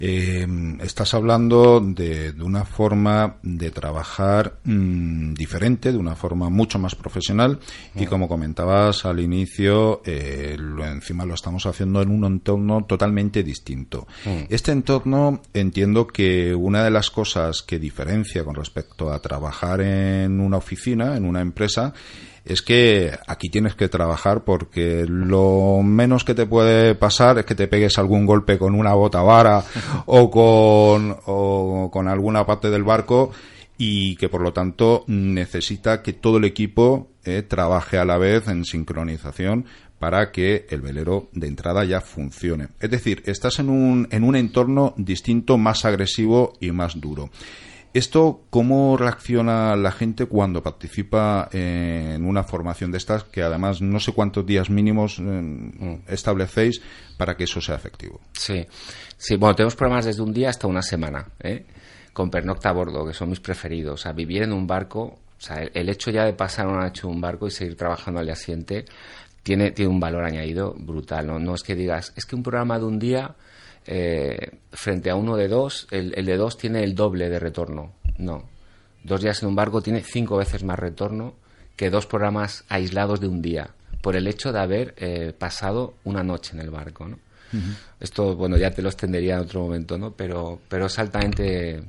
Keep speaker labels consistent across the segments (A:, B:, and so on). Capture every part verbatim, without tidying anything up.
A: Eh, estás hablando de, de una forma de trabajar mmm, diferente, de una forma mucho más profesional y, como comentabas al inicio, eh, lo, encima lo estamos haciendo en un entorno totalmente distinto. Mm. Este entorno, entiendo que una de las cosas que diferencia con respecto a trabajar en una oficina, en una empresa, es que aquí tienes que trabajar porque lo menos que te puede pasar es que te pegues algún golpe con una botavara o con, o con alguna parte del barco, y que por lo tanto necesita que todo el equipo eh, trabaje a la vez en sincronización para que el velero de entrada ya funcione. Es decir, estás en un, en un entorno distinto, más agresivo y más duro. ¿Esto cómo reacciona la gente cuando participa en una formación de estas, que además no sé cuántos días mínimos eh, establecéis para que eso sea efectivo?
B: Sí, sí, bueno, tenemos programas desde un día hasta una semana, ¿eh? Con pernocta a bordo, que son mis preferidos. O sea, vivir en un barco, o sea, el, el hecho ya de pasar una noche en un barco y seguir trabajando al día siguiente tiene, tiene un valor añadido brutal, ¿no? No es que digas, es que un programa de un día... Eh, frente a uno de dos, el, el de dos tiene el doble de retorno. No, dos días en un barco tiene cinco veces más retorno que dos programas aislados de un día, por el hecho de haber eh, pasado una noche en el barco, ¿no? Uh-huh. Esto, bueno, ya te lo extendería en otro momento, ¿no? Pero, pero es altamente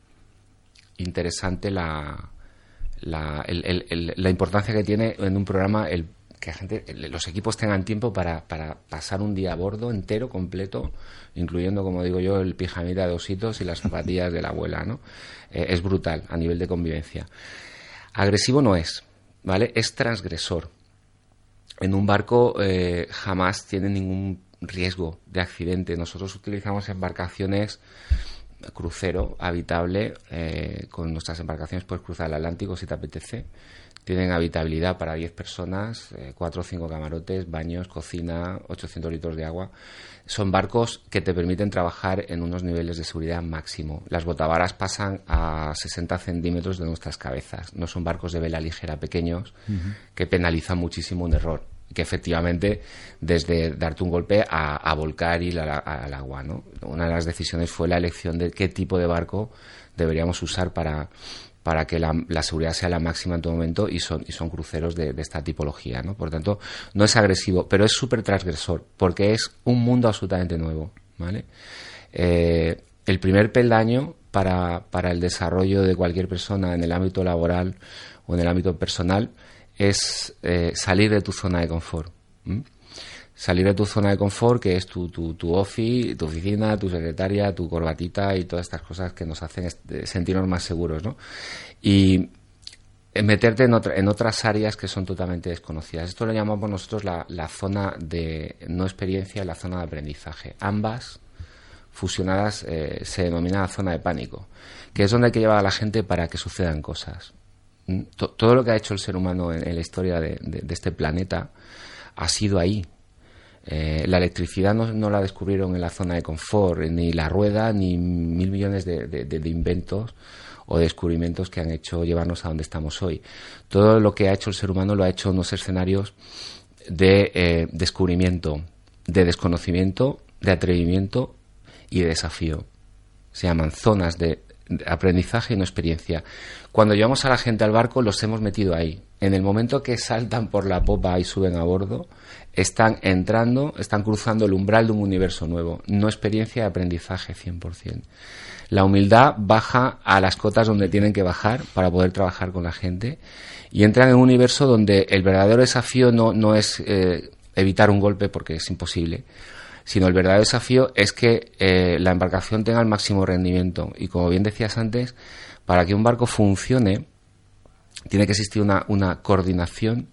B: interesante la, la, el, el, el, la importancia que tiene en un programa el que la gente, los equipos tengan tiempo para, para pasar un día a bordo entero, completo, incluyendo, como digo yo, el pijamita de ositos y las zapatillas de la abuela, ¿no? Eh, es brutal a nivel de convivencia. Agresivo no es, ¿vale? Es transgresor. En un barco eh, jamás tiene ningún riesgo de accidente. Nosotros utilizamos embarcaciones crucero habitable. Eh, con nuestras embarcaciones puedes cruzar el Atlántico si te apetece. Tienen habitabilidad para diez personas, eh, cuatro o cinco camarotes, baños, cocina, ochocientos litros de agua. Son barcos que te permiten trabajar en unos niveles de seguridad máximo. Las botavaras pasan a sesenta centímetros de nuestras cabezas. No son barcos de vela ligera pequeños, uh-huh, que penalizan muchísimo un error. Que efectivamente, desde darte un golpe a, a volcar y ir al, al agua, ¿no? Una de las decisiones fue la elección de qué tipo de barco deberíamos usar para... para que la, la seguridad sea la máxima en todo momento, y son, y son cruceros de, de esta tipología, ¿no? Por tanto, no es agresivo, pero es súper transgresor, porque es un mundo absolutamente nuevo, ¿vale? Eh, el primer peldaño para, para el desarrollo de cualquier persona en el ámbito laboral o en el ámbito personal es eh, salir de tu zona de confort. ¿Mm? Salir de tu zona de confort, que es tu, tu, tu office, tu oficina, tu secretaria, tu corbatita y todas estas cosas que nos hacen sentirnos más seguros, ¿no? Y meterte en, otra, en otras áreas que son totalmente desconocidas. Esto lo llamamos nosotros la, la zona de no experiencia y la zona de aprendizaje. Ambas fusionadas eh, se denomina la zona de pánico, que es donde hay que llevar a la gente para que sucedan cosas. Todo lo que ha hecho el ser humano en, en la historia de, de, de este planeta ha sido ahí. Eh, la electricidad no, no la descubrieron en la zona de confort, ni la rueda, ni mil millones de, de, de inventos o descubrimientos que han hecho llevarnos a donde estamos hoy. Todo lo que ha hecho el ser humano lo ha hecho en unos escenarios de eh, descubrimiento, de desconocimiento, de atrevimiento y de desafío. Se llaman zonas de aprendizaje y no experiencia. Cuando llevamos a la gente al barco, los hemos metido ahí. En el momento que saltan por la popa y suben a bordo, están entrando, están cruzando el umbral de un universo nuevo, no experiencia de aprendizaje cien por ciento. La humildad baja a las cotas donde tienen que bajar para poder trabajar con la gente, y entran en un universo donde el verdadero desafío no, no es eh, evitar un golpe, porque es imposible, sino el verdadero desafío es que eh, la embarcación tenga el máximo rendimiento. Y como bien decías antes, para que un barco funcione tiene que existir una, una coordinación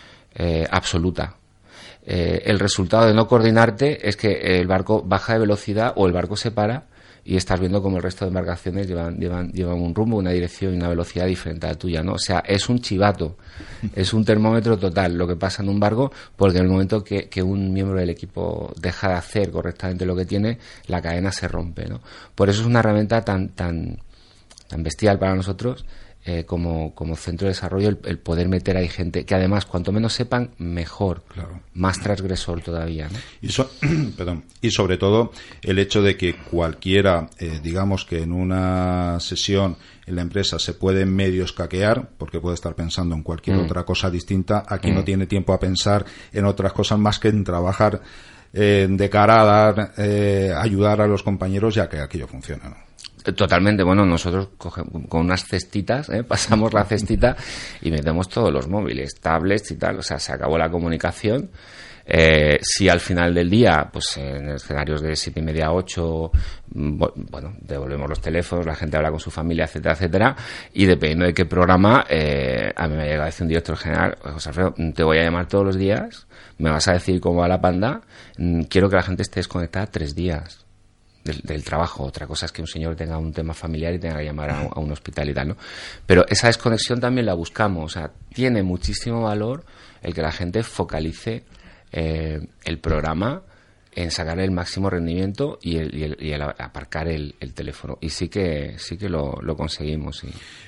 B: eh, absoluta. Eh, el resultado de no coordinarte es que el barco baja de velocidad o el barco se para y estás viendo como el resto de embarcaciones llevan, llevan, llevan un rumbo, una dirección y una velocidad diferente a la tuya, ¿no? O sea, es un chivato, es un termómetro total lo que pasa en un barco, porque en el momento que, que un miembro del equipo deja de hacer correctamente lo que tiene, la cadena se rompe, ¿no? Por eso es una herramienta tan, tan, tan bestial para nosotros. eh, como, como centro de desarrollo el, el poder meter ahí gente que además cuanto menos sepan mejor,
A: claro.
B: Más transgresor todavía, ¿no?
A: Y, so, perdón, y sobre todo el hecho de que cualquiera, eh, digamos que en una sesión en la empresa se puede medio escaquear, porque puede estar pensando en cualquier mm. otra cosa distinta, aquí mm. no tiene tiempo a pensar en otras cosas más que en trabajar eh, de cara a dar, eh, ayudar a los compañeros ya que aquello funciona, ¿no?
B: Totalmente, bueno, nosotros cogemos, con unas cestitas, ¿eh? pasamos la cestita y metemos todos los móviles, tablets y tal, o sea, se acabó la comunicación. Eh, si al final del día, pues en escenarios de siete y media a ocho, bueno, devolvemos los teléfonos, la gente habla con su familia, etcétera, etcétera, y dependiendo de qué programa, eh, a mí me ha llegado a decir un director general, José Alfredo, te voy a llamar todos los días, me vas a decir cómo va la panda, quiero que la gente esté desconectada tres días. Del, del trabajo. Otra cosa es que un señor tenga un tema familiar y tenga que llamar a, a un hospital y tal, ¿no? Pero esa desconexión también la buscamos. O sea, tiene muchísimo valor el que la gente focalice eh, el programa en sacar el máximo rendimiento y el, y el, y el aparcar el, el teléfono. Y sí que sí que lo, lo conseguimos. Sí.